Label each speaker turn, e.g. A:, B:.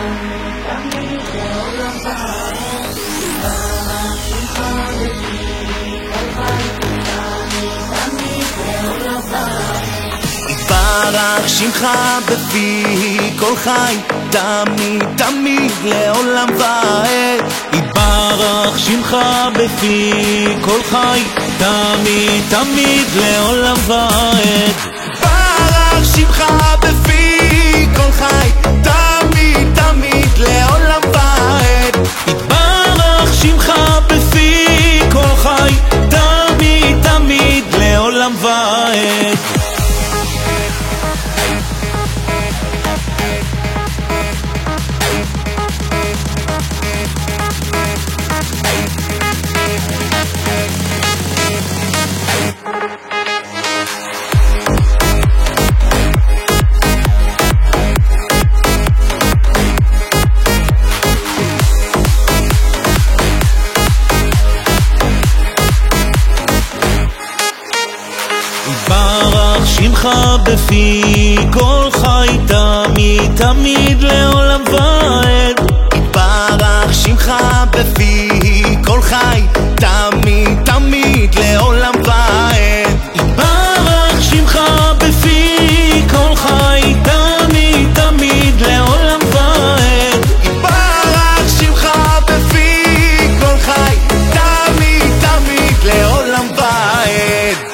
A: יתברך שמך בפי כל חי, תמיד תמיד לעולם ועד.
B: יתברך שמך בפי כל חי, תמיד תמיד לעולם ועד.
A: יתברך שמך בפי כל חי, תמיד תמיד לעולם ועד.
B: יתברך שמך בפי כל חי, תמיד תמיד לעולם ועד. יתברך שמך בפי כל חי, תמיד תמיד לעולם ועד.
A: יתברך שמך בפי כל חי, תמיד תמיד לעולם ועד.
B: יתברך שמך בפי כל חי, תמיד תמיד לעולם ועד.
A: יתברך שמך בפי כל חי, תמיד תמיד לעולם ועד.